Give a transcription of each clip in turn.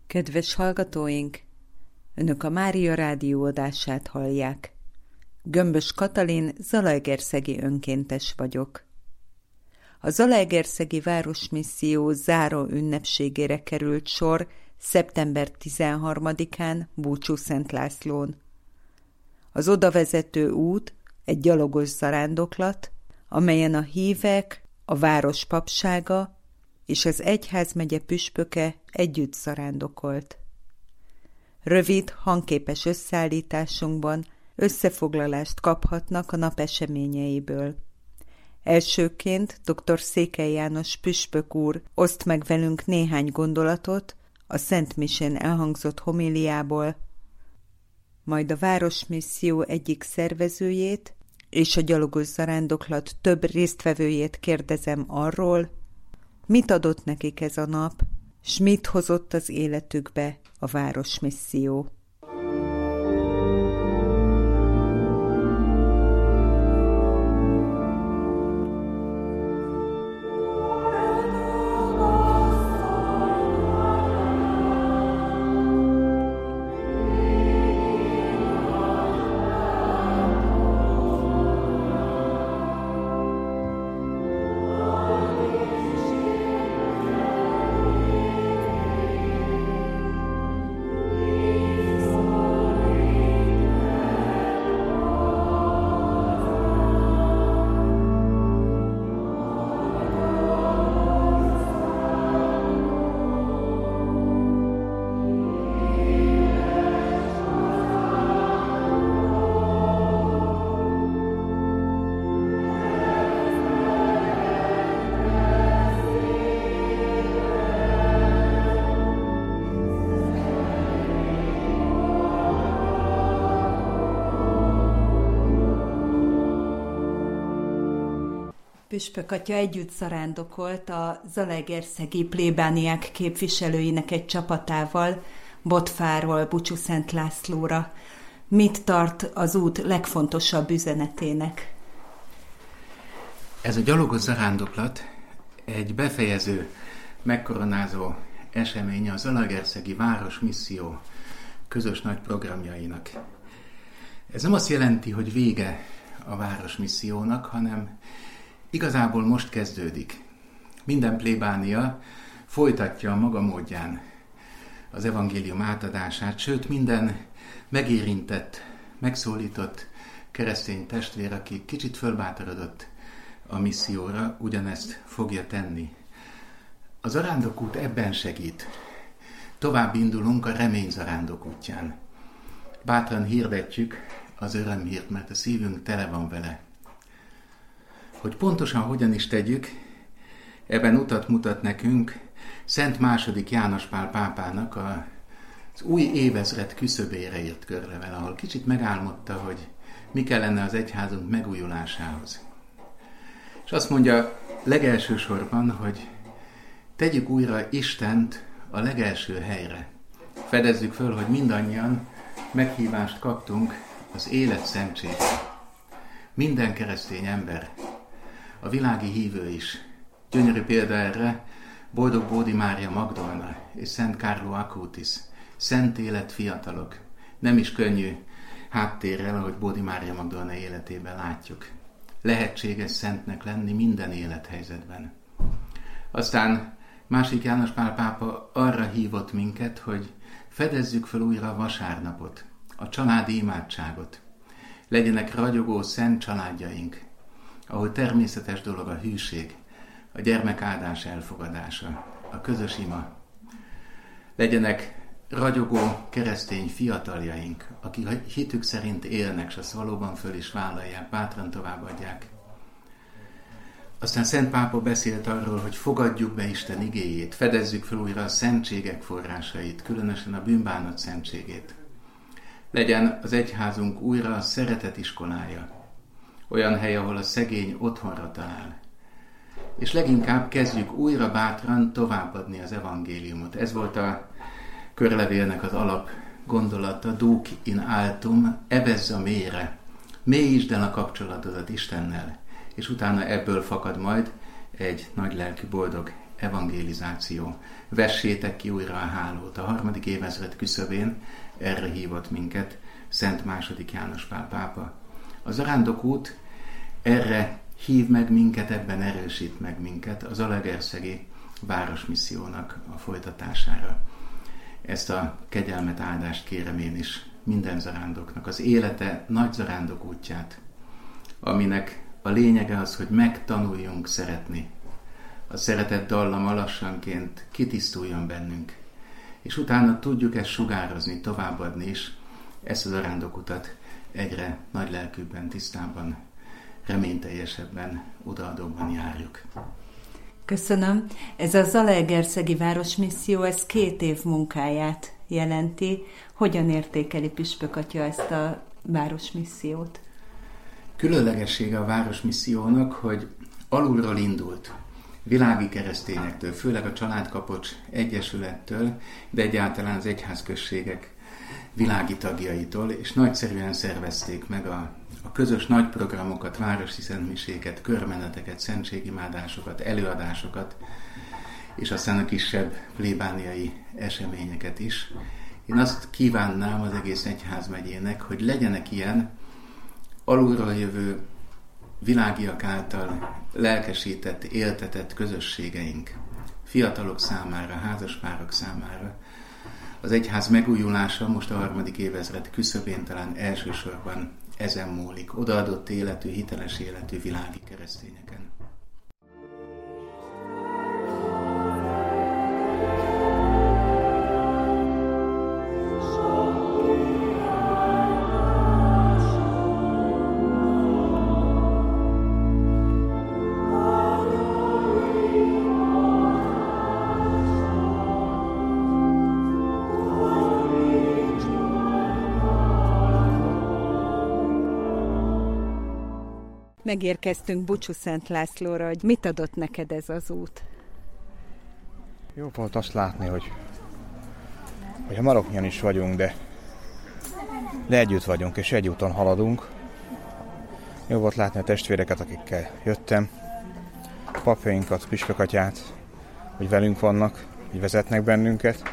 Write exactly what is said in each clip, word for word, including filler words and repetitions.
Kedves hallgatóink! Önök a Mária Rádió adását hallják. Gömbös Katalin zalaegerszegi önkéntes vagyok. A Zalaegerszegi Városmisszió záró ünnepségére került sor szeptember tizenharmadikán Búcsúszent Lászlón. Az odavezető út egy gyalogos zarándoklat, amelyen a hívek, a város papsága és az egyházmegye püspöke együtt zarándokolt. Rövid, hangképes összeállításunkban összefoglalást kaphatnak a nap eseményeiből. Elsőként dr. Székely János püspök úr oszt meg velünk néhány gondolatot a Szent Misén elhangzott homíliából, majd a Városmisszió egyik szervezőjét és a gyalogos zarándoklat több résztvevőjét kérdezem arról, mit adott nekik ez a nap, s mit hozott az életükbe a Városmisszió. Püspök atya együtt zarándokolt a zalaegerszegi plébániák képviselőinek egy csapatával Botfáról Búcsúszent Lászlóra. Mit tart az út legfontosabb üzenetének? Ez a gyalogos zarándoklat egy befejező, megkoronázó eseménye a Zalaegerszegi Városmisszió közös nagy programjainak. Ez nem azt jelenti, hogy vége a Városmissziónak, hanem igazából most kezdődik. Minden plébánia folytatja a maga módján az evangélium átadását, sőt minden megérintett, megszólított keresztény testvér, aki kicsit fölbátorodott a misszióra, ugyanezt fogja tenni. A zarándokút ebben segít. Tovább indulunk a remény zarándok útján. Bátran hirdetjük az örömhírt, mert a szívünk tele van vele. Hogy pontosan hogyan is tegyük, ebben utat mutat nekünk Szent második János Pál pápának az új évezred küszöbére írt körlevel, ahol kicsit megálmodta, hogy mi kellene az egyházunk megújulásához. És azt mondja legelső sorban, hogy tegyük újra Istent a legelső helyre. Fedezzük föl, hogy mindannyian meghívást kaptunk az élet szentségre. Minden keresztény ember, a világi hívő is. Gyönyörű példa erre Boldog Bódi Mária Magdolna és Szent Carlo Acutis, szent élet fiatalok. Nem is könnyű háttérrel, ahogy Bódi Mária Magdolna életében látjuk. Lehetséges szentnek lenni minden élethelyzetben. Aztán másik János Pál pápa arra hívott minket, hogy fedezzük fel újra a vasárnapot, a családi imádságot. Legyenek ragyogó szent családjaink, ahol természetes dolog a hűség, a gyermek áldás elfogadása, a közös ima. Legyenek ragyogó keresztény fiataljaink, akik hitük szerint élnek, s azt valóban föl is vállalják, bátran továbbadják. Aztán Szent Pápa beszélt arról, hogy fogadjuk be Isten igéjét, fedezzük fel újra a szentségek forrásait, különösen a bűnbánat szentségét. Legyen az egyházunk újra a szeretet iskolája, olyan hely, ahol a szegény otthonra talál. És leginkább kezdjük újra bátran továbbadni az evangéliumot. Ez volt a körlevélnek az alap gondolata, duc in altum, evezz a mélyre, mélyítsd el a kapcsolatodat Istennel, és utána ebből fakad majd egy nagy lelkű boldog evangelizáció. Vessétek ki újra a hálót. A harmadik évezred küszöbén erre hívott minket Szent második János Pál pápa. A zarándokút erre hív meg minket, ebben erősít meg minket a zalaegerszegi városmissziónak a folytatására. Ezt a kegyelmet, áldást kérem én is minden zarándoknak, az élete nagy zarándok útját, aminek a lényege az, hogy megtanuljunk szeretni. A szeretet dallama lassanként kitisztuljon bennünk, és utána tudjuk ezt sugározni, továbbadni is, ezt az zarándokutat egyre nagy lelkűbben, tisztában, reményteljesebben, odaadóban járjuk. Köszönöm. Ez a Zalaegerszegi Városmisszió, ez két év munkáját jelenti. Hogyan értékeli Püspök atya ezt a városmissziót? Különlegessége a városmissziónak, hogy alulról indult. Világi keresztényektől, főleg a Családkapocs Egyesülettől, de egyáltalán az egyházközségek világi tagjaitól, és nagyszerűen szervezték meg a, a közös nagy programokat, városi szentmiséket, körmeneteket, szentségimádásokat, előadásokat, és aztán a kisebb plébániai eseményeket is. Én azt kívánnám az egész egyházmegyének, hogy legyenek ilyen alulról jövő, világiak által lelkesített, éltetett közösségeink, fiatalok számára, házaspárok számára. Az egyház megújulása most a harmadik évezred küszöbén talán elsősorban ezen múlik, odaadott életű, hiteles életű világi keresztényeken. Megérkeztünk Bucsúszent Lászlóra, hogy mit adott neked ez az út? Jó volt azt látni, hogy, hogy a maroknyan is vagyunk, de, de együtt vagyunk, és egy úton haladunk. Jó volt látni a testvéreket, akikkel jöttem, a papjainkat, Püspök atyát, hogy velünk vannak, hogy vezetnek bennünket.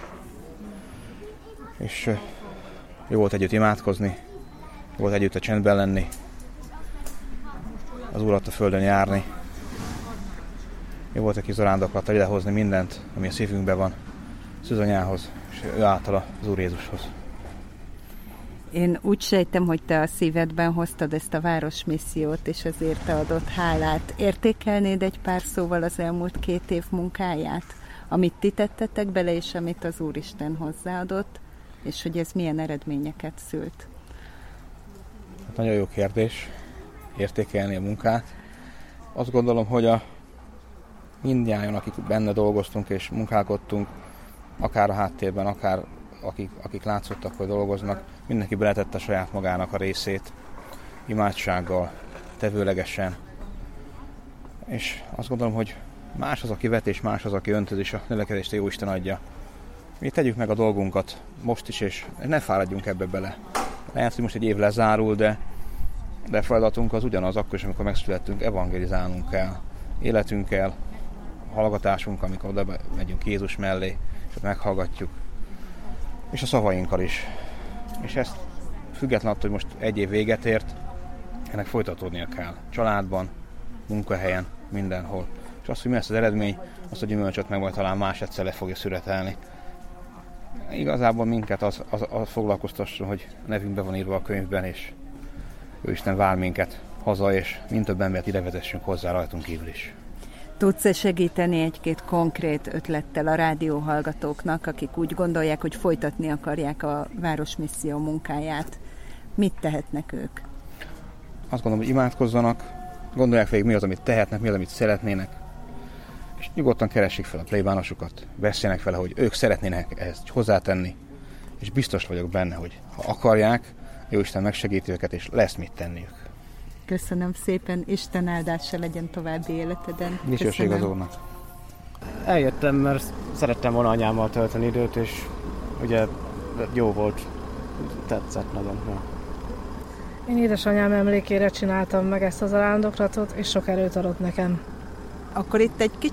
És jó volt együtt imádkozni, jó volt együtt a csendben lenni, az Urat a földön járni. Jó volt a kis zarándoklattal idehozni mindent, ami a szívünkben van, Szűzanyához, és ő általa az Úr Jézushoz. Én úgy sejtem, hogy te a szívedben hoztad ezt a városmissziót, és ezért te adott hálát. Értékelnéd egy pár szóval az elmúlt két év munkáját? Amit ti tettetek bele, és amit az Úristen hozzáadott, és hogy ez milyen eredményeket szült? Hát nagyon jó kérdés. Értékelni a munkát. Azt gondolom, hogy a mindnyájan, akik benne dolgoztunk és munkálkodtunk, akár a háttérben, akár akik, akik látszottak, hogy dolgoznak, mindenki beletette saját magának a részét, imádsággal, tevőlegesen. És azt gondolom, hogy más az, aki vet, és más az, aki öntöz, és a növekedést a Jóisten adja. Mi tegyük meg a dolgunkat most is, és ne fáradjunk ebbe bele. Lehet, hogy most egy év lezárul, de De feladatunk az ugyanaz akkor is, amikor megszülettünk, evangelizálnunk kell. Életünkkel, hallgatásunk, amikor oda megyünk Jézus mellé, és ott meghallgatjuk. És a szavainkkal is. És ezt függetlenül attól, hogy most egy év véget ért, ennek folytatódnia kell. Családban, munkahelyen, mindenhol. És azt, hogy mi lesz az eredmény, azt a gyümölcsöt meg majd talán más egyszer le fogja szüretelni. Igazából minket az, az, az foglalkoztasson, hogy a nevünkbe van írva a könyvben, és Isten vár minket haza, és mind több embert ide vezessünk hozzá rajtunk kívül is. Tudsz-e segíteni egy-két konkrét ötlettel a rádióhallgatóknak, akik úgy gondolják, hogy folytatni akarják a városmisszió munkáját? Mit tehetnek ők? Azt gondolom, hogy imádkozzanak, gondolják végig, mi az, amit tehetnek, mi az, amit szeretnének, és nyugodtan keressék fel a plébánosokat, beszélnek vele, hogy ők szeretnének ezt hozzátenni, és biztos vagyok benne, hogy ha akarják, Jóisten megsegíti őket, és lesz mit tenniük. Köszönöm szépen, Isten áldása legyen további életeden. Dicsőség az Úrnak. Eljöttem, mert szerettem volna anyámmal tölteni időt, és ugye jó volt, tetszett nagyon. Jó. Én édesanyám emlékére csináltam meg ezt az zarándoklatot, és sok erőt adott nekem. Akkor itt egy kicsit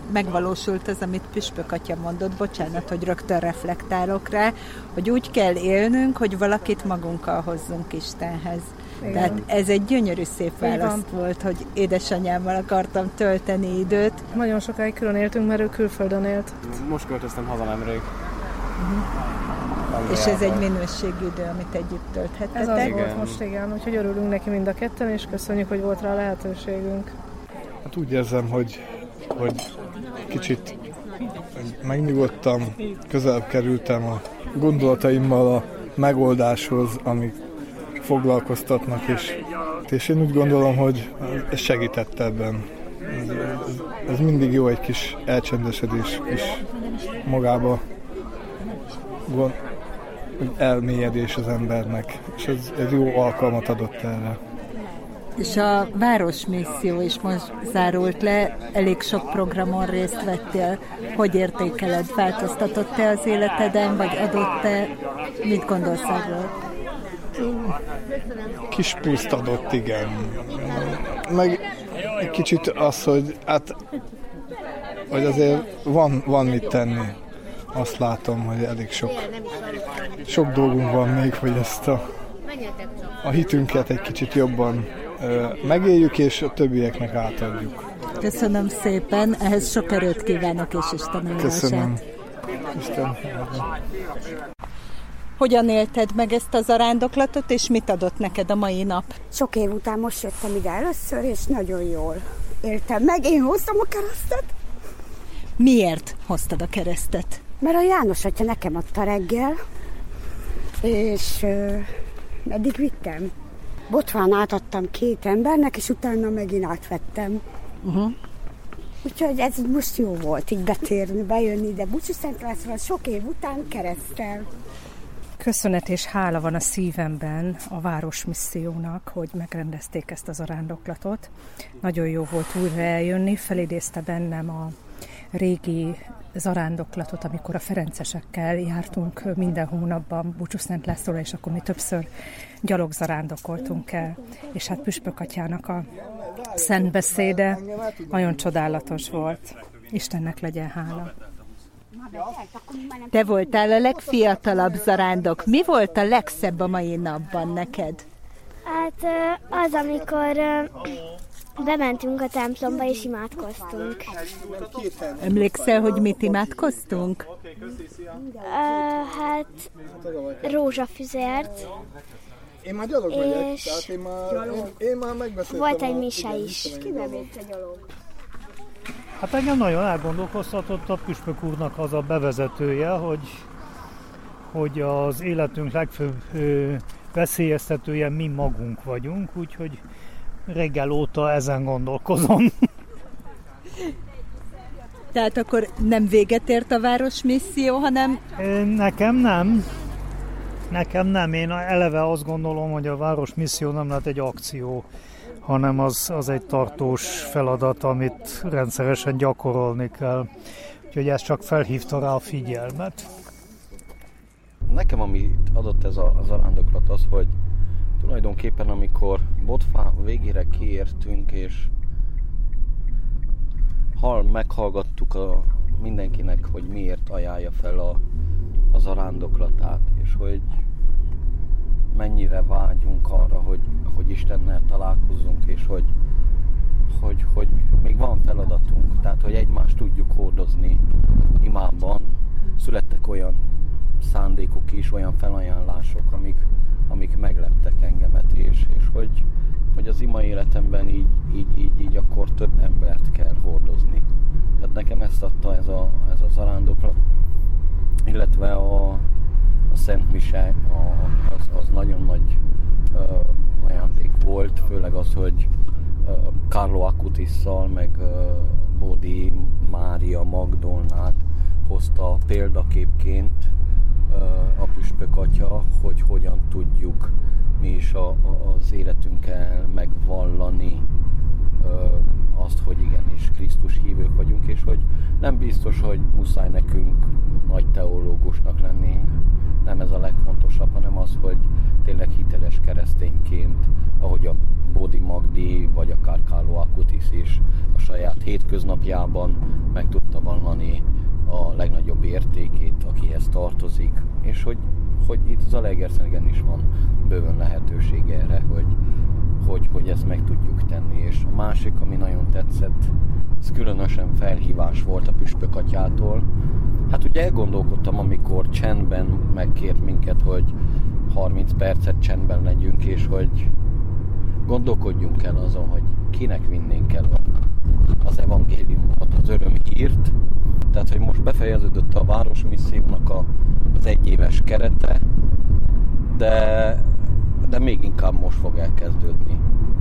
megvalósult az, amit Püspök atya mondott, bocsánat, hogy rögtön reflektálok rá, hogy úgy kell élnünk, hogy valakit magunkkal hozzunk Istenhez. Igen. Tehát ez egy gyönyörű szép választ volt, hogy édesanyámmal akartam tölteni időt. Nagyon sokáig külön éltünk, mert ő külföldön élt. Most költöztem haza nemrég. Uh-huh. És ez egy minőségű idő, amit együtt tölthettetek. Ez az volt most, igen. Úgyhogy örülünk neki mind a ketten, és köszönjük, hogy volt rá lehetőségünk. Hát úgy érzem, hogy, hogy kicsit megnyugodtam, közelebb kerültem a gondolataimmal a megoldáshoz, amik foglalkoztatnak, és, és én úgy gondolom, hogy ez segített ebben. Ez, ez, ez mindig jó, egy kis elcsendesedés, kis magába gond, elmélyedés az embernek, és ez, ez jó alkalmat adott erre. És a Városmisszió is most zárult le, elég sok programon részt vettél. Hogy értékeled? Változtatott-e az életeden, vagy adott-e? Mit gondolsz erről? Kis pluszt adott, igen. Meg egy kicsit az, hogy hát, hogy azért van, van mit tenni. Azt látom, hogy elég sok, sok dolgunk van még, hogy ezt a, a hitünket egy kicsit jobban ö, megéljük, és a többieknek átadjuk. Köszönöm szépen, ehhez sok erőt kívánok, és Isten áldását. Köszönöm. Isten. Hogyan élted meg ezt a zarándoklatot, és mit adott neked a mai nap? Sok év után most jöttem ide először, és nagyon jól éltem meg. Én hoztam a keresztet. Miért hoztad a keresztet? Mert a János atya nekem adta reggel, és uh, meddig vittem? Botván átadtam két embernek, és utána megint átvettem. Uh-huh. Úgyhogy ez most jó volt így betérni, bejönni ide Bucsúszent Lászlóra sok év után kereszttel. Köszönet és hála van a szívemben a Városmissziónak, hogy megrendezték ezt a zarándoklatot. Nagyon jó volt újra eljönni, felidézte bennem a régi zarándoklatot, amikor a ferencesekkel jártunk minden hónapban Bucsúszent Lászlóra, és akkor mi többször gyalogzarándokoltunk el. És hát Püspök atyának a szent beszéde nagyon csodálatos volt. Istennek legyen hála. Te voltál a legfiatalabb zarándok. Mi volt a legszebb a mai napban neked? Hát az, amikor bementünk a templomba és imádkoztunk. Emlékszel, hogy mit imádkoztunk? Uh, hát rózsafüzért. Én már gyalog vagyok, tehát én már, én, én már megbeszéltem. Volt egy mise is. Ki nem ért a gyalog? Hát engem nagyon elgondolkoztatott a Püspök úrnak az a bevezetője, hogy, hogy az életünk legfőbb ö, veszélyeztetője mi magunk vagyunk, úgyhogy reggel óta ezen gondolkozom. Tehát akkor nem véget ért a Városmisszió, hanem... Nekem nem. Nekem nem. Én eleve azt gondolom, hogy a Városmisszió nem lehet egy akció, hanem az, az egy tartós feladat, amit rendszeresen gyakorolni kell. Úgyhogy ez csak felhívta rá a figyelmet. Nekem, amit adott ez a zarándoklat, az, hogy tulajdonképpen amikor Botfán végére kiértünk, és hall, meghallgattuk a, mindenkinek, hogy miért ajánlja fel a, a zarándoklatát, és hogy mennyire vágyunk arra, hogy, hogy Istennel találkozzunk, és hogy, hogy, hogy még van feladatunk, tehát hogy egymást tudjuk hordozni imában. Születtek olyan szándékok is, olyan felajánlások, amik, amik megleptek engemet, és, és hogy, hogy az ima életemben így, így, így, így akkor több embert kell hordozni. Tehát nekem ezt adta ez a, ez a zarándoklat, illetve a, a Szent Mise, a, az, az nagyon nagy ö, ajándék volt, főleg az, hogy ö, Carlo Acutisszal, meg ö, Bódi Mária Magdolnát hozta példaképként ö, a Püspök atya, hogy hogyan tudjuk mi is a, a, az életünkkel megvallani ö, azt, hogy igenis Krisztus hívők vagyunk, és hogy nem biztos, hogy muszáj nekünk nagy teológusnak lenni, nem ez a legfontosabb, hanem az, hogy tényleg hiteles keresztényként, ahogy a Bódi Magdi vagy akár Carlo Acutis is a saját hétköznapjában meg tudta vallani a legnagyobb értékét, akihez tartozik, és hogy, hogy itt Zalaegerszegen is van bőven lehetőség erre, hogy, hogy, hogy ezt meg tudjuk tenni. És a másik, ami nagyon tetszett, ez különösen felhívás volt a Püspök atyától. Hát ugye elgondolkodtam, amikor csendben megkért minket, hogy harminc percet csendben legyünk, és hogy gondolkodjunk el azon, hogy kinek vinnénk el az evangéliumot, az örömhírt. Tehát, hogy most befejeződött a Városmissziónak a, az egyéves kerete, de, de még inkább most fog elkezdődni.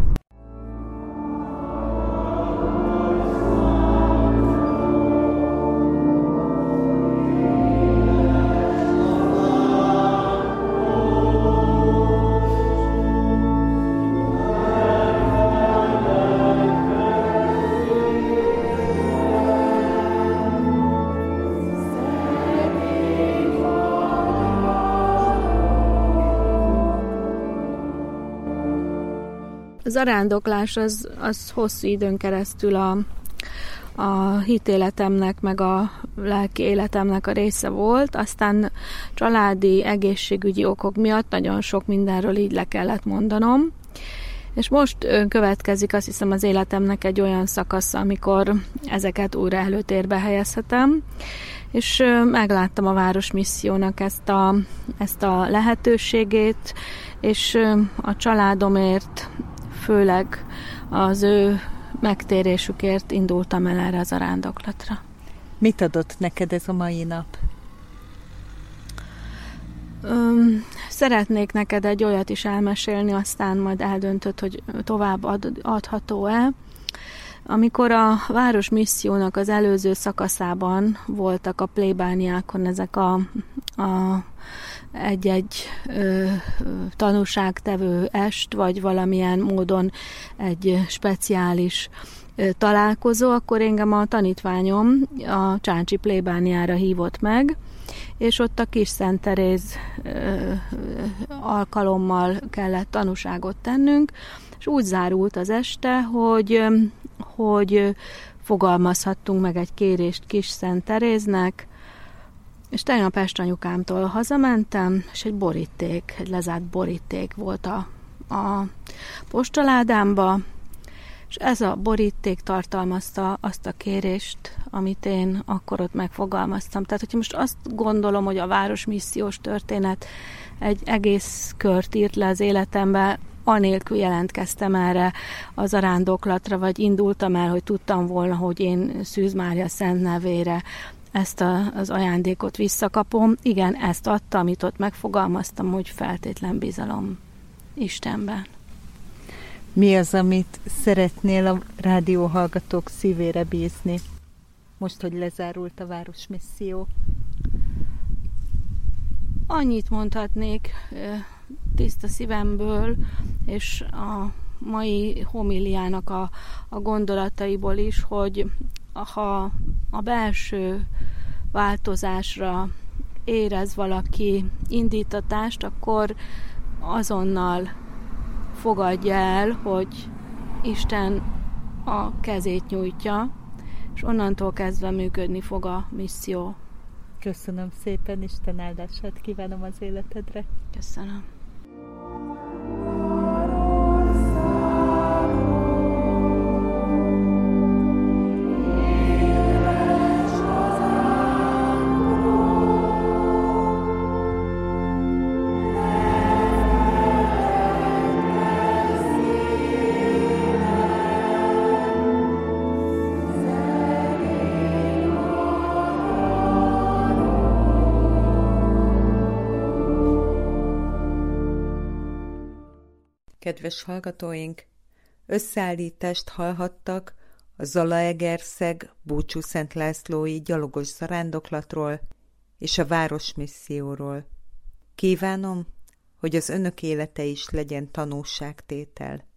A zarándoklás az, az hosszú időn keresztül a, a hitéletemnek, meg a lelki életemnek a része volt, aztán családi, egészségügyi okok miatt nagyon sok mindenről így le kellett mondanom, és most következik azt hiszem az életemnek egy olyan szakasza, amikor ezeket újra előtérbe helyezhetem, és megláttam a Városmissziónak ezt a, ezt a lehetőségét, és a családomért, főleg az ő megtérésükért indultam el erre az zarándoklatra. Mit adott neked ez a mai nap? Öm, szeretnék neked egy olyat is elmesélni, aztán majd eldöntöd, hogy tovább ad, adható-e. Amikor a Városmissziónak az előző szakaszában voltak a plébániákon ezek a, a egy-egy ö, tanúságtevő est, vagy valamilyen módon egy speciális ö, találkozó, akkor engem a tanítványom a Csáncsi plébániára hívott meg, és ott a Kis Szent Teréz ö, alkalommal kellett tanúságot tennünk, és úgy zárult az este, hogy, hogy fogalmazhattunk meg egy kérést Kis Szent Teréznek, és tegnap este anyukámtól hazamentem, és egy boríték, egy lezárt boríték volt a, a postaládámba, és ez a boríték tartalmazta azt a kérést, amit én akkor ott megfogalmaztam. Tehát, hogyha most azt gondolom, hogy a Városmissziós történet egy egész kört írt le az életembe, anélkül jelentkeztem erre a zarándoklatra, vagy indultam el, hogy tudtam volna, hogy én Szűz Mária szent nevére ezt a, az ajándékot visszakapom. Igen, ezt adta, amit ott megfogalmaztam, hogy feltétlen bizalom Istenben. Mi az, amit szeretnél a rádióhallgatók szívére bízni? Most, hogy lezárult a Városmisszió. Annyit mondhatnék tiszta szívemből, és a mai homiliának a, a gondolataiból is, hogy ha a belső változásra érez valaki indítatást, akkor azonnal fogadja el, hogy Isten a kezét nyújtja, és onnantól kezdve működni fog a misszió. Köszönöm szépen, Isten áldását kívánom az életedre. Köszönöm. Kedves hallgatóink, összeállítást hallhattak a Zalaegerszeg Búcsú Szent Lászlói gyalogos zarándoklatról és a Városmisszióról. Kívánom, hogy az önök élete is legyen tanúságtétel.